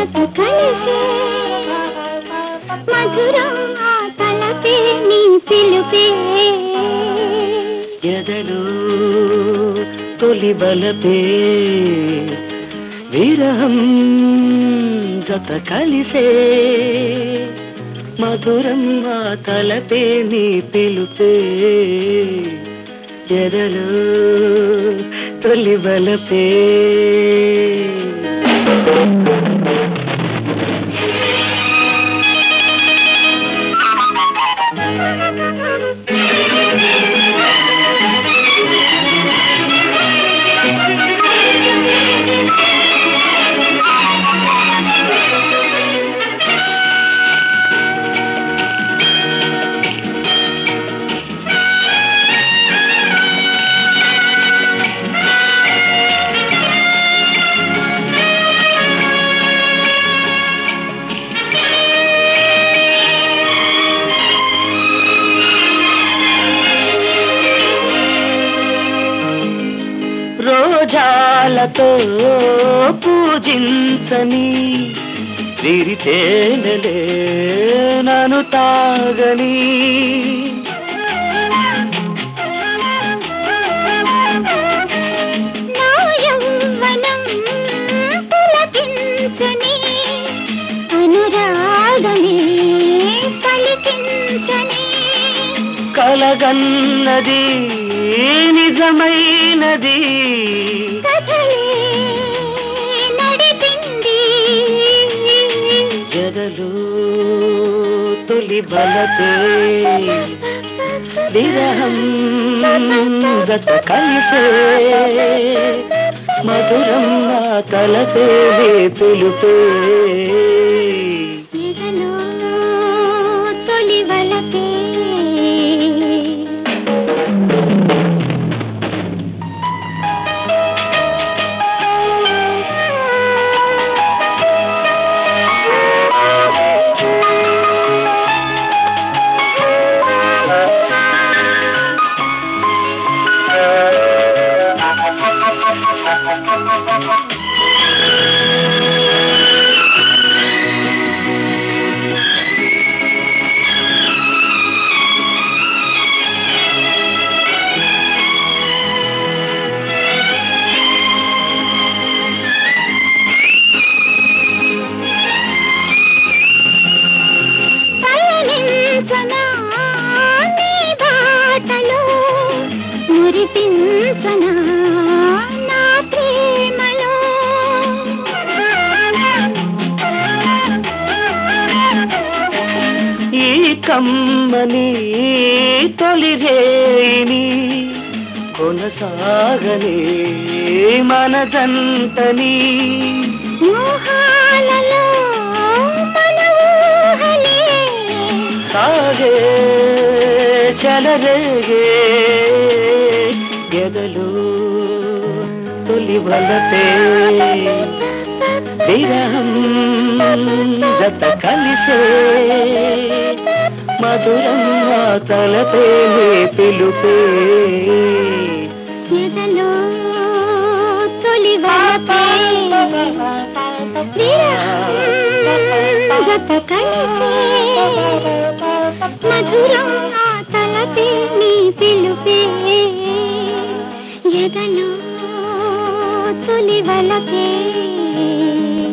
జత కలిసే మధురం ఆ తలపే నీ పిలుపే ఎదలో తొలి బలపే విరహం జత కలిసే మధురం ఆ తలపే నీ పిలుపే ఎదలో తొలి బలపే రోజాలతో పూజించని విరితేనెలే నన్ను తాగని నా యౌవనం పులకించని అనురాగమే పలికించని కలగన్నది నిజమైనది ఎదలో తొలి బలపే విరహం జత కలిసే మధురం నా తలపే పిలుపే ఎదలో తొలి బలపే మురిపించనా నా ప్రేమలో ఈ కమ్మని తొలి రేణి కొనసాగని మన జంటని మోహాలలో మన ఊహలే సాగే చలరేగే ఎదలో తొలి బలపే విరహం జత కలిసే మధురం ఆ తలపే పిలుపే ఎదలో తొలి బలపే విరహం జత కలిసే మధురం ఆ తలపే నీ పిలుపే ఎదలో తొలి బలపే